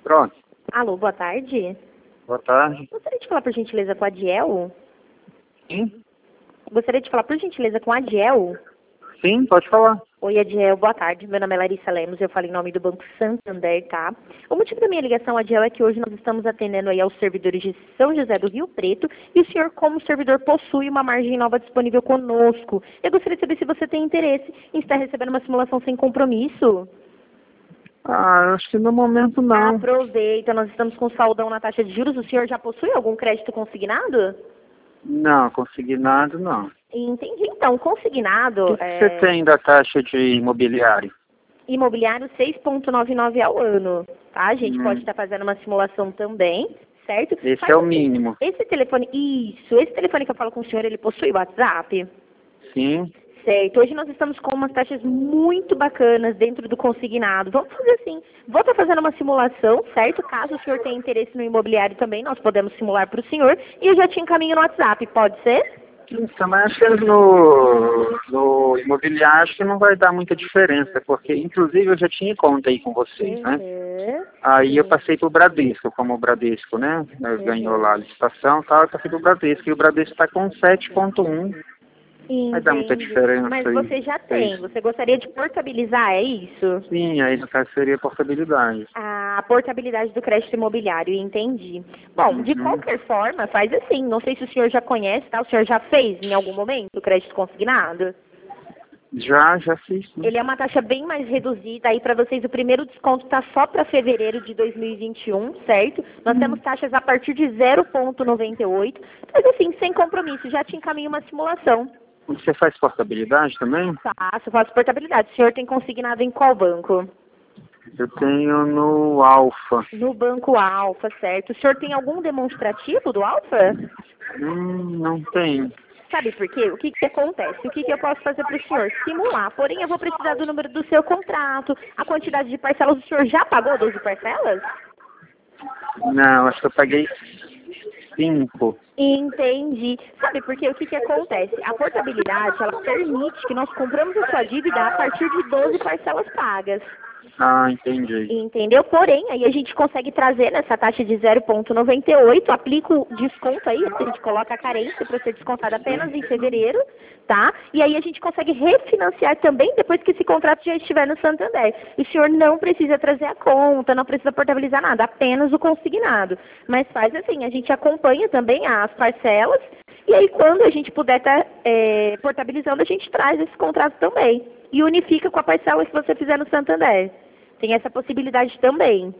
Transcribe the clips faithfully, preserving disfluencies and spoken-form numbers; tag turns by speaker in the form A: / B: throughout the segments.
A: Pronto.
B: Alô, boa tarde.
A: Boa tarde.
B: Gostaria de falar, por gentileza, com a Adiel?
A: Sim?
B: Gostaria de falar, por gentileza, com a Adiel?
A: Sim, pode falar.
B: Oi, Adiel, boa tarde. Meu nome é Larissa Lemos, eu falo em nome do Banco Santander, tá? O motivo da minha ligação, Adiel, é que hoje nós estamos atendendo aí aos servidores de São José do Rio Preto e o senhor, como servidor, possui uma margem nova disponível conosco. Eu gostaria de saber se você tem interesse em estar recebendo uma simulação sem compromisso.
A: Ah, acho que no momento não.
B: Aproveita, nós estamos com saldão na taxa de juros. O senhor já possui algum crédito consignado?
A: Não, consignado não.
B: Entendi. Então, consignado,
A: O que
B: é,
A: você tem da taxa de imobiliário?
B: imobiliário seis vírgula noventa e nove ao ano, tá? A gente
A: Hum.
B: pode estar fazendo uma simulação também, certo?
A: Esse
B: Faz
A: é o
B: assim,
A: mínimo.
B: Esse telefone, isso, esse telefone que eu falo com o senhor, ele possui WhatsApp?
A: Sim.
B: Certo. Hoje nós estamos com umas taxas muito bacanas dentro do consignado. Vamos fazer assim, vou estar fazendo uma simulação, certo? Caso o senhor tenha interesse no imobiliário também, nós podemos simular para o senhor e eu já te encaminho no WhatsApp, pode ser?
A: Então, mas acho que no, no imobiliário acho que não vai dar muita diferença, porque inclusive eu já tinha conta aí com vocês, né?
B: Uhum.
A: Aí eu passei pro Bradesco, como o Bradesco, né? Ganhou lá a licitação e tal, eu passei pro Bradesco, e o Bradesco está com sete ponto um. Vai dar muita
B: Entendi.
A: diferença
B: Mas
A: aí.
B: você já tem, você gostaria de portabilizar, é isso?
A: Sim, aí no caso seria portabilidade.
B: A portabilidade do crédito imobiliário, entendi. Bom, de
A: Uhum.
B: qualquer forma, faz assim, não sei se o senhor já conhece, tá? O senhor já fez em algum momento o crédito consignado?
A: Já, já fiz. Sim.
B: Ele é uma taxa bem mais reduzida, aí para vocês o primeiro desconto está só para fevereiro de dois mil e vinte e um, certo? Nós
A: Hum.
B: temos taxas a partir de zero vírgula noventa e oito, mas assim, sem compromisso, já te encaminho uma simulação.
A: Você faz portabilidade também?
B: Faço, faço portabilidade. O senhor tem consignado em qual banco?
A: Eu tenho no Alfa.
B: No Banco Alfa, certo. O senhor tem algum demonstrativo do Alfa?
A: Hum, não tenho.
B: Sabe por quê? O que, que acontece? O que, que eu posso fazer para o senhor? Simular. Porém, eu vou precisar do número do seu contrato, a quantidade de parcelas. O senhor já pagou doze parcelas?
A: Não, acho que eu paguei cinco.
B: Entendi. Sabe por quê? O que, que acontece? A portabilidade, ela permite que nós compramos a sua dívida a partir de doze parcelas pagas.
A: Ah, entendi.
B: Entendeu? Porém, aí a gente consegue trazer nessa taxa de zero vírgula noventa e oito, aplica o desconto aí, a gente coloca a carência para ser descontada apenas em fevereiro, tá? E aí a gente consegue refinanciar também depois que esse contrato já estiver no Santander. E o senhor não precisa trazer a conta, não precisa portabilizar nada, apenas o consignado. Mas faz assim, a gente acompanha também as parcelas e aí quando a gente puder estar é, portabilizando, a gente traz esse contrato também. E unifica com a parcela que você fizer no Santander. Tem essa possibilidade também.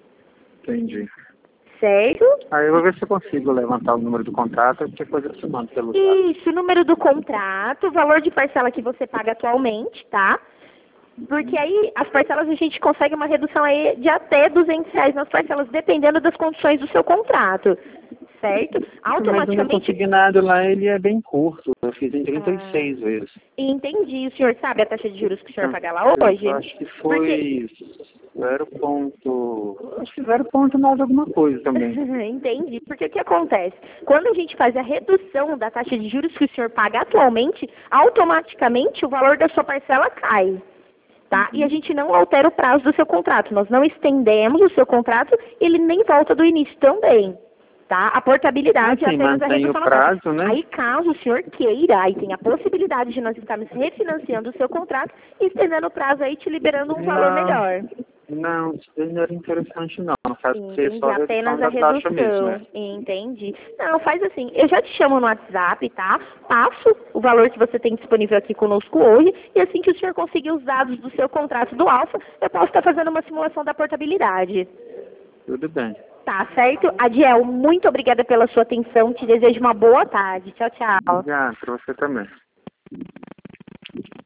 A: Entendi.
B: Certo?
A: Aí eu vou ver se eu consigo levantar o número do contrato, que coisa eu te mando pelo zap.
B: Isso, o número do contrato, o valor de parcela que você paga atualmente, tá? Porque aí as parcelas a gente consegue uma redução aí de até duzentos reais nas parcelas, dependendo das condições do seu contrato. Certo?
A: Mas o meu
B: Automaticamente...
A: consignado lá, ele é bem curto. Eu fiz em trinta e seis
B: Ah,
A: vezes.
B: entendi. O senhor sabe a taxa de juros que o senhor
A: Ah,
B: paga lá hoje?
A: Eu acho que
B: Porque...
A: foi zero ponto... Acho que zero ponto nove alguma coisa também.
B: Entendi. Porque o que acontece? Quando a gente faz a redução da taxa de juros que o senhor paga atualmente, automaticamente o valor da sua parcela cai. Tá? E a gente não altera o prazo do seu contrato. Nós não estendemos o seu contrato e ele nem volta do início também. Tá? A portabilidade
A: Assim,
B: é apenas a
A: mantém
B: redução
A: o
B: da taxa.
A: prazo, né?
B: Aí, caso o senhor queira, aí tem a possibilidade de nós estarmos refinanciando o seu contrato e estendendo o prazo aí, te liberando um valor
A: Não,
B: melhor.
A: não, isso daí não era interessante não. No caso, ser
B: Entendi,
A: só a redução
B: apenas a
A: da taxa mesmo,
B: redução.
A: né?
B: Entendi. Não, faz assim, eu já te chamo no WhatsApp, tá? Passo o valor que você tem disponível aqui conosco hoje e assim que o senhor conseguir os dados do seu contrato do Alfa, eu posso estar fazendo uma simulação da portabilidade.
A: Tudo bem.
B: Tá certo? Adiel, muito obrigada pela sua atenção. Te desejo uma boa tarde. Tchau, tchau.
A: Obrigado, para você também.